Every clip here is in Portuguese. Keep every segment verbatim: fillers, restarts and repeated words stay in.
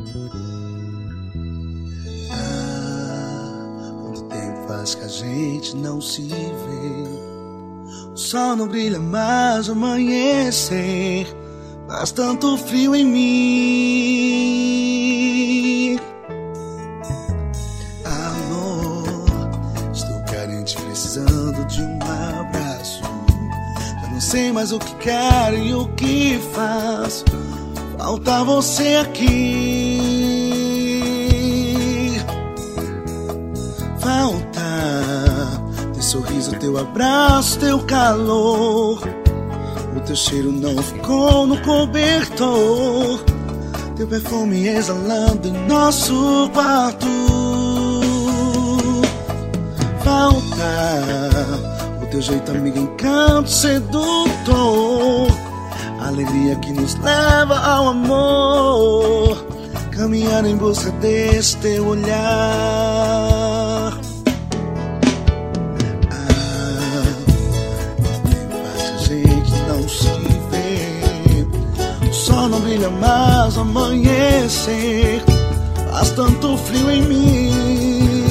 Ah, quanto tempo faz que a gente não se vê. O sol não brilha mais ao amanhecer. Faz tanto frio em mim. Amor, estou carente, precisando de um abraço. Já não sei mais o que quero e o que faço. Falta você aqui. Falta teu sorriso, teu abraço, teu calor. O teu cheiro não ficou no cobertor. Teu perfume exalando em nosso quarto. Falta o teu jeito, amigo, encanto sedutor. A alegria que nos leva ao amor. Caminhar em busca desse teu olhar. O sol não brilha mais ao amanhecer. Faz tanto frio em mim.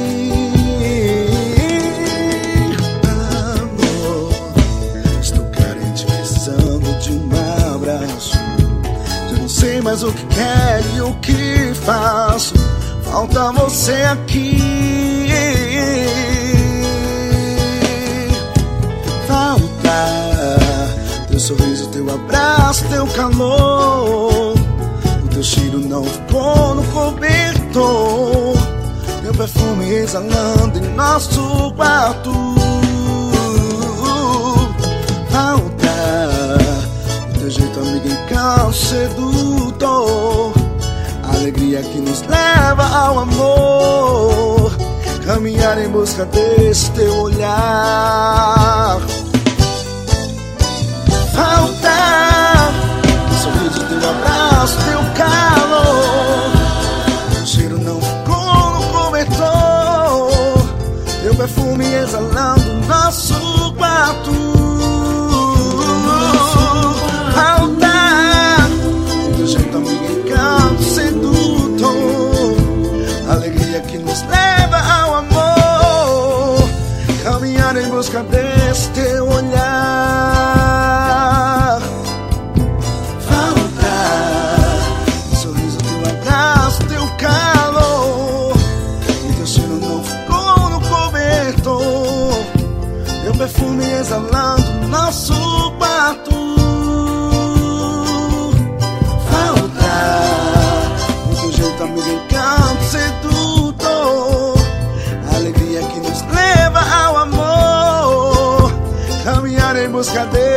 Amor, estou carente, precisando de um abraço. Já não sei mais o que quero e o que faço. Falta você aqui. Teu sorriso, teu abraço, teu calor. O teu cheiro não ficou no cobertor. Teu perfume exalando em nosso quarto. Falta o teu jeito, amigo, encanto sedutor. A alegria que nos leva ao amor. Caminhar em busca desse teu olhar. Falta teu sorriso, teu abraço, teu calor. O cheiro não ficou no cobertor. Teu perfume exalando no nosso quarto. Falta teu jeito, amigo, encanto sedutor. Alegria que nos leva ao amor. Caminhar em busca desse teu olhar. Perfume exalando no nosso quarto. Falta o teu jeito, amigo, encanto sedutor. A alegria que nos leva ao amor. Caminhar em busca dele.